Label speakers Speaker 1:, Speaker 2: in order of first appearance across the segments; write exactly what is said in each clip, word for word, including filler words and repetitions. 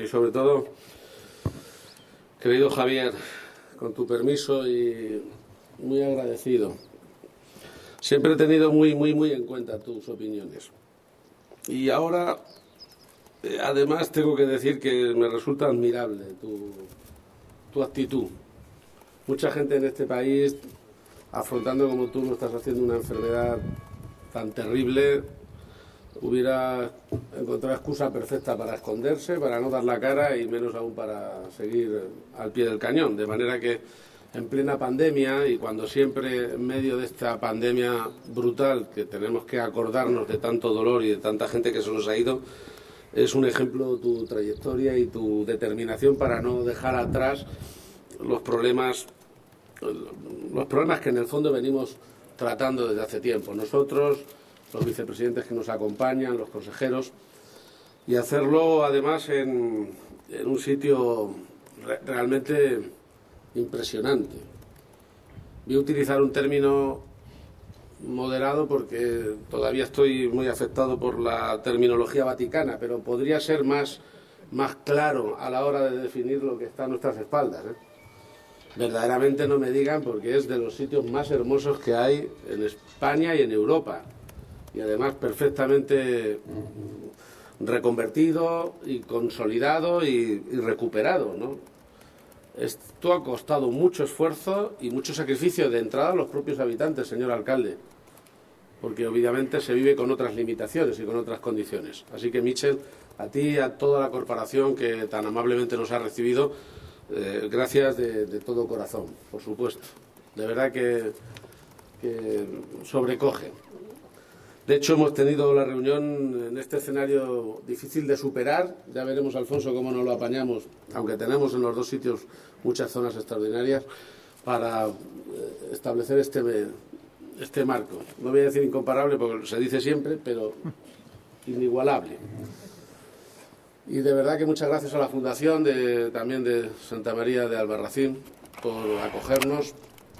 Speaker 1: y sobre todo, querido Javier, con tu permiso y muy agradecido. Siempre he tenido muy, muy, muy en cuenta tus opiniones. Y ahora, eh, además, tengo que decir que me resulta admirable tu, tu actitud. Mucha gente en este país, afrontando como tú lo estás haciendo una enfermedad tan terrible, hubiera encontrado excusa perfecta para esconderse, para no dar la cara y menos aún para seguir al pie del cañón. De manera que en plena pandemia y cuando siempre en medio de esta pandemia brutal que tenemos que acordarnos de tanto dolor y de tanta gente que se nos ha ido, es un ejemplo tu trayectoria y tu determinación para no dejar atrás los problemas, los problemas que en el fondo venimos tratando desde hace tiempo. Nosotros, los vicepresidentes que nos acompañan, los consejeros, y hacerlo además en, en un sitio re, realmente impresionante. Voy a utilizar un término moderado porque todavía estoy muy afectado por la terminología vaticana, pero podría ser más, más claro a la hora de definir lo que está a nuestras espaldas, ¿eh? Verdaderamente no me digan, porque es de los sitios más hermosos que hay en España y en Europa. Y además perfectamente reconvertido y consolidado y, y recuperado, ¿no? Esto ha costado mucho esfuerzo y mucho sacrificio de entrada a los propios habitantes, señor alcalde, porque obviamente se vive con otras limitaciones y con otras condiciones. Así que, Michel, a ti y a toda la corporación que tan amablemente nos ha recibido, eh, gracias de, de todo corazón, por supuesto. De verdad que, que sobrecoge. De hecho, hemos tenido la reunión en este escenario difícil de superar. Ya veremos, Alfonso, cómo nos lo apañamos, aunque tenemos en los dos sitios muchas zonas extraordinarias, para establecer este, este marco. No voy a decir incomparable, porque se dice siempre, pero inigualable. Y de verdad que muchas gracias a la Fundación de, también de Santa María de Albarracín por acogernos,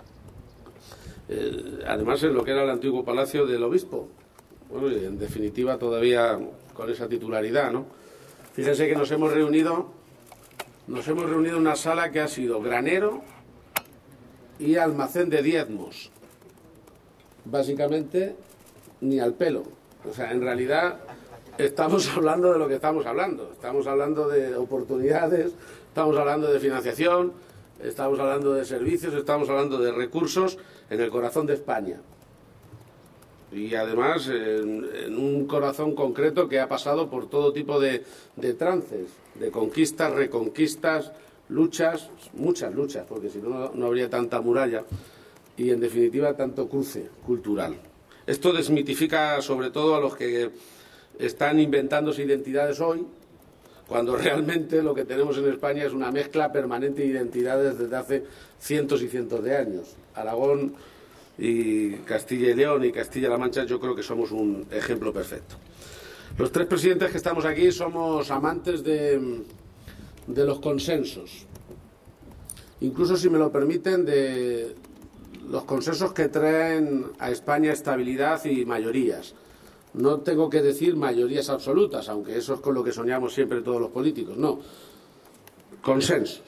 Speaker 1: eh, además en lo que era el antiguo Palacio del Obispo. Bueno, y en definitiva todavía con esa titularidad, ¿no? Fíjense que nos hemos reunido, nos hemos reunido en una sala que ha sido granero y almacén de diezmos. Básicamente, ni al pelo. O sea, en realidad estamos hablando de lo que estamos hablando. Estamos hablando de oportunidades, estamos hablando de financiación, estamos hablando de servicios, estamos hablando de recursos en el corazón de España. Y además en, en un corazón concreto que ha pasado por todo tipo de, de trances, de conquistas, reconquistas, luchas, muchas luchas, porque si no, no habría tanta muralla y en definitiva tanto cruce cultural. Esto desmitifica sobre todo a los que están inventándose identidades hoy, cuando realmente lo que tenemos en España es una mezcla permanente de identidades desde hace cientos y cientos de años. Aragón y Castilla y León y Castilla-La Mancha, yo creo que somos un ejemplo perfecto. Los tres presidentes que estamos aquí somos amantes de, de los consensos, incluso, si me lo permiten, de los consensos que traen a España estabilidad y mayorías. No tengo que decir mayorías absolutas, aunque eso es con lo que soñamos siempre todos los políticos, no, consensos.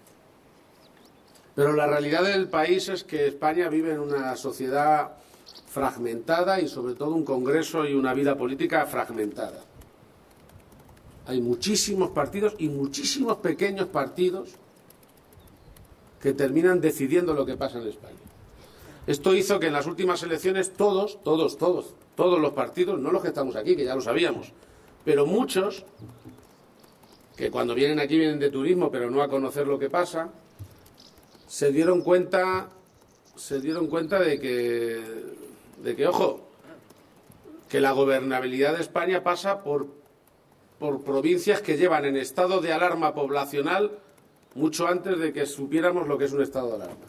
Speaker 1: Pero la realidad del país es que España vive en una sociedad fragmentada y sobre todo un Congreso y una vida política fragmentada. Hay muchísimos partidos y muchísimos pequeños partidos que terminan decidiendo lo que pasa en España. Esto hizo que en las últimas elecciones todos, todos, todos, todos los partidos, no los que estamos aquí, que ya lo sabíamos, pero muchos, que cuando vienen aquí vienen de turismo, pero no a conocer lo que pasa, se dieron cuenta, se dieron cuenta de que, de que, ojo, que la gobernabilidad de España pasa por, por provincias que llevan en estado de alarma poblacional mucho antes de que supiéramos lo que es un estado de alarma.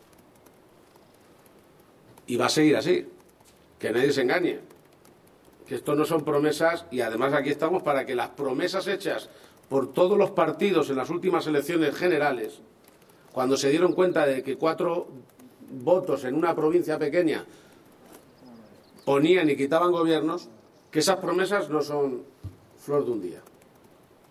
Speaker 1: Y va a seguir así, que nadie se engañe, que esto no son promesas, y además aquí estamos para que las promesas hechas por todos los partidos en las últimas elecciones generales, cuando se dieron cuenta de que cuatro votos en una provincia pequeña ponían y quitaban gobiernos, que esas promesas no son flor de un día.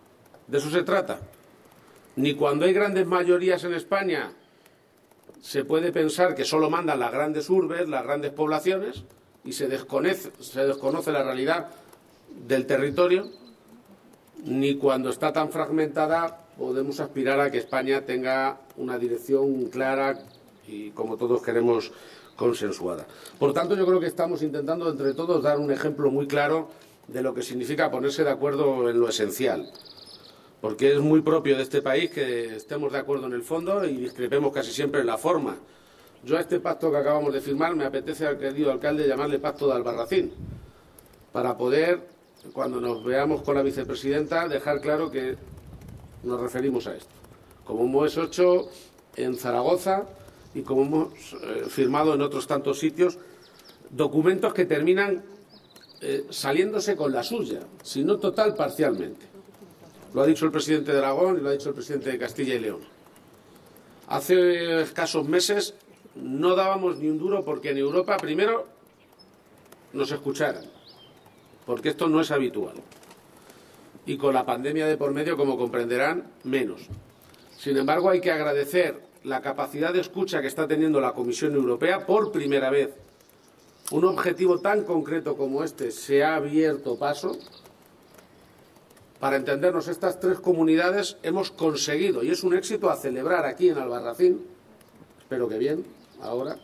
Speaker 1: De eso se trata. Ni cuando hay grandes mayorías en España se puede pensar que solo mandan las grandes urbes, las grandes poblaciones, y se desconoce, se desconoce la realidad del territorio, ni cuando está tan fragmentada podemos aspirar a que España tenga una dirección clara y, como todos queremos, consensuada. Por tanto, yo creo que estamos intentando entre todos dar un ejemplo muy claro de lo que significa ponerse de acuerdo en lo esencial, porque es muy propio de este país que estemos de acuerdo en el fondo y discrepemos casi siempre en la forma. Yo a este pacto que acabamos de firmar me apetece al querido alcalde llamarle pacto de Albarracín, para poder, cuando nos veamos con la vicepresidenta, dejar claro que nos referimos a esto, como hemos hecho en Zaragoza y como hemos eh, firmado en otros tantos sitios, documentos que terminan eh, saliéndose con la suya, si no total, parcialmente. Lo ha dicho el presidente de Aragón y lo ha dicho el presidente de Castilla y León. Hace escasos meses no dábamos ni un duro porque en Europa, primero, nos escucharan, porque esto no es habitual. Y con la pandemia de por medio, como comprenderán, menos. Sin embargo, hay que agradecer la capacidad de escucha que está teniendo la Comisión Europea por primera vez. Un objetivo tan concreto como este se ha abierto paso. Para entendernos, estas tres comunidades hemos conseguido, y es un éxito a celebrar aquí en Albarracín, espero que bien, ahora,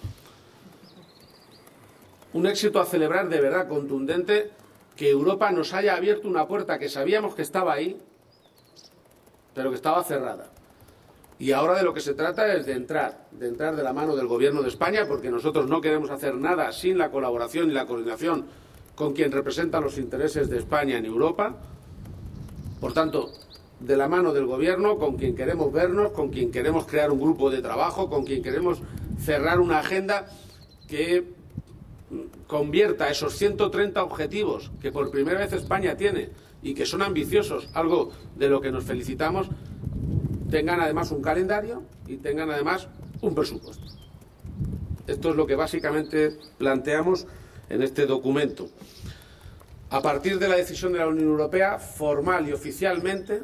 Speaker 1: un éxito a celebrar de verdad contundente, que Europa nos haya abierto una puerta que sabíamos que estaba ahí, pero que estaba cerrada. Y ahora de lo que se trata es de entrar, de entrar de la mano del Gobierno de España, porque nosotros no queremos hacer nada sin la colaboración y la coordinación con quien representa los intereses de España en Europa. Por tanto, de la mano del Gobierno, con quien queremos vernos, con quien queremos crear un grupo de trabajo, con quien queremos cerrar una agenda que convierta esos ciento treinta objetivos que por primera vez España tiene y que son ambiciosos, algo de lo que nos felicitamos, tengan además un calendario y tengan además un presupuesto. Esto es lo que básicamente planteamos en este documento. A partir de la decisión de la Unión Europea, formal y oficialmente,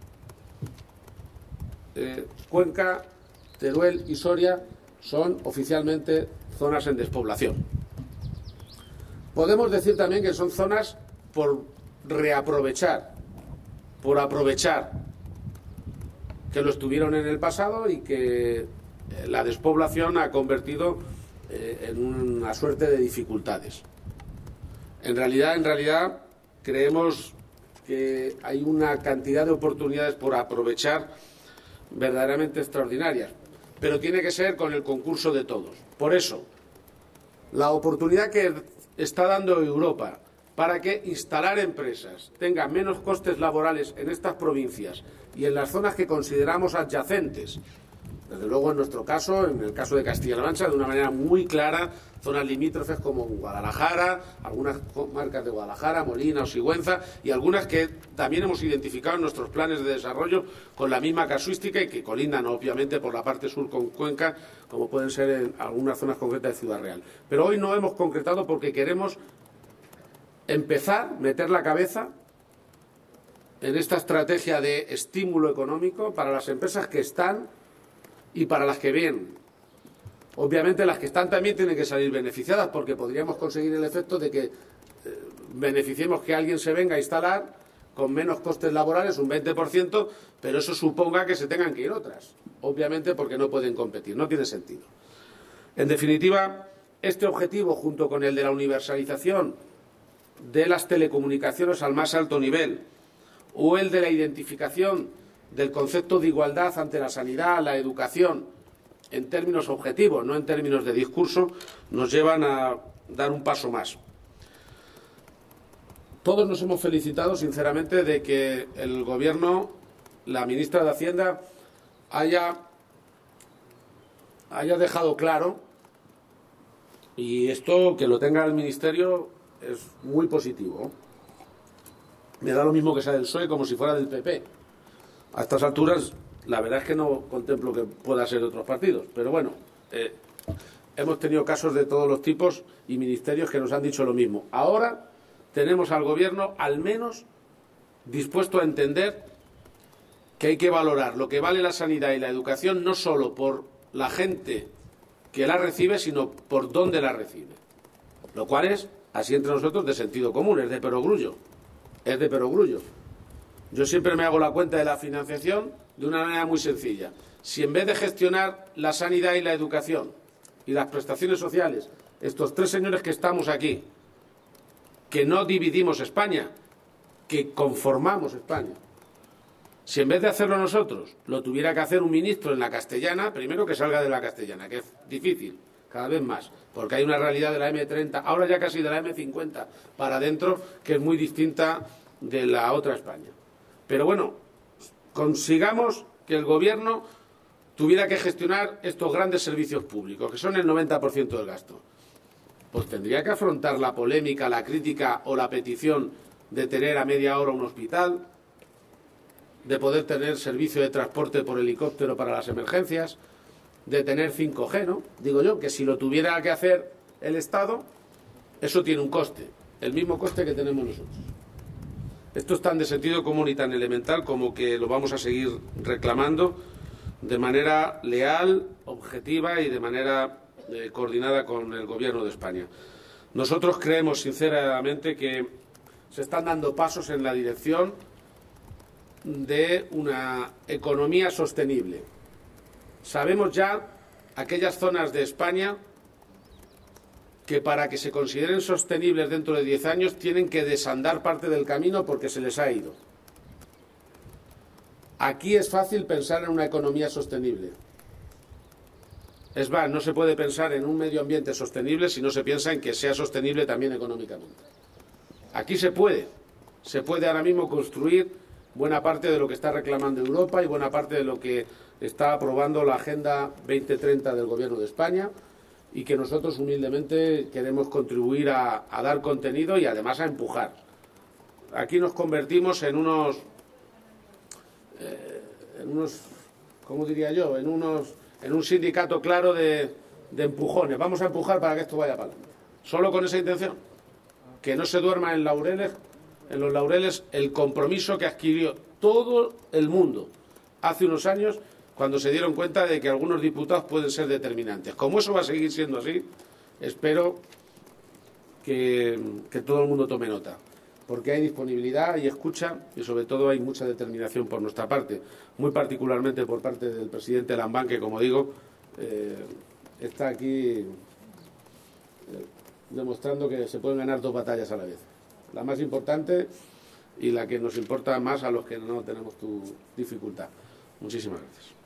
Speaker 1: eh, Cuenca, Teruel y Soria son oficialmente zonas en despoblación. Podemos decir también que son zonas por reaprovechar, por aprovechar que lo estuvieron en el pasado y que la despoblación ha convertido eh, en una suerte de dificultades. En realidad, en realidad, creemos que hay una cantidad de oportunidades por aprovechar verdaderamente extraordinarias, pero tiene que ser con el concurso de todos. Por eso, la oportunidad que está dando Europa para que instalar empresas tenga menos costes laborales en estas provincias y en las zonas que consideramos adyacentes, desde luego en nuestro caso, en el caso de Castilla-La Mancha, de una manera muy clara, zonas limítrofes como Guadalajara, algunas comarcas de Guadalajara, Molina o Sigüenza, y algunas que también hemos identificado en nuestros planes de desarrollo con la misma casuística y que colindan obviamente por la parte sur con Cuenca, como pueden ser en algunas zonas concretas de Ciudad Real. Pero hoy no hemos concretado porque queremos empezar, meter la cabeza en esta estrategia de estímulo económico para las empresas que están y para las que vienen. Obviamente las que están también tienen que salir beneficiadas, porque podríamos conseguir el efecto de que eh, beneficiemos que alguien se venga a instalar con menos costes laborales, un veinte por ciento, pero eso suponga que se tengan que ir otras, obviamente porque no pueden competir, no tiene sentido. En definitiva, este objetivo, junto con el de la universalización de las telecomunicaciones al más alto nivel, o el de la identificación del concepto de igualdad ante la sanidad, la educación, en términos objetivos, no en términos de discurso, nos llevan a dar un paso más. Todos nos hemos felicitado, sinceramente, de que el Gobierno, la ministra de Hacienda, haya, haya dejado claro, y esto que lo tenga el Ministerio es muy positivo. Me da lo mismo que sea del P S O E como si fuera del P P. A estas alturas, la verdad es que no contemplo que pueda ser de otros partidos. Pero bueno, eh, hemos tenido casos de todos los tipos y ministerios que nos han dicho lo mismo. Ahora tenemos al Gobierno al menos dispuesto a entender que hay que valorar lo que vale la sanidad y la educación no solo por la gente que la recibe, sino por dónde la recibe. Lo cual es, así entre nosotros, de sentido común, es de perogrullo. Es de perogrullo. Yo siempre me hago la cuenta de la financiación de una manera muy sencilla. Si en vez de gestionar la sanidad y la educación y las prestaciones sociales, estos tres señores que estamos aquí, que no dividimos España, que conformamos España, si en vez de hacerlo nosotros lo tuviera que hacer un ministro en la castellana, primero que salga de la castellana, que es difícil, cada vez más, porque hay una realidad de la eme treinta, ahora ya casi de la eme cincuenta para adentro, que es muy distinta de la otra España. Pero bueno, consigamos que el gobierno tuviera que gestionar estos grandes servicios públicos, que son el noventa por ciento del gasto. Pues tendría que afrontar la polémica, la crítica o la petición de tener a media hora un hospital, de poder tener servicio de transporte por helicóptero para las emergencias, de tener cinco G, ¿no? Digo yo, que si lo tuviera que hacer el Estado, eso tiene un coste, el mismo coste que tenemos nosotros. Esto es tan de sentido común y tan elemental como que lo vamos a seguir reclamando de manera leal, objetiva y de manera eh, coordinada con el Gobierno de España. Nosotros creemos sinceramente que se están dando pasos en la dirección de una economía sostenible. Sabemos ya aquellas zonas de España que para que se consideren sostenibles dentro de diez años tienen que desandar parte del camino porque se les ha ido. Aquí es fácil pensar en una economía sostenible. Es más, no se puede pensar en un medio ambiente sostenible si no se piensa en que sea sostenible también económicamente. Aquí se puede, se puede ahora mismo construir buena parte de lo que está reclamando Europa y buena parte de lo que está aprobando la Agenda veinte treinta del Gobierno de España y que nosotros humildemente queremos contribuir a, a dar contenido y además a empujar. Aquí nos convertimos en unos, eh, en unos, ¿cómo diría yo? En unos, en un sindicato claro de, de empujones. Vamos a empujar para que esto vaya para adelante. Solo con esa intención. Que no se duerma en laureles, en los laureles el compromiso que adquirió todo el mundo hace unos años cuando se dieron cuenta de que algunos diputados pueden ser determinantes. Como eso va a seguir siendo así, espero que, que todo el mundo tome nota, porque hay disponibilidad y escucha y sobre todo hay mucha determinación por nuestra parte, muy particularmente por parte del presidente Lambán, que como digo, eh, está aquí eh, demostrando que se pueden ganar dos batallas a la vez. La más importante y la que nos importa más a los que no tenemos tu dificultad. Muchísimas gracias.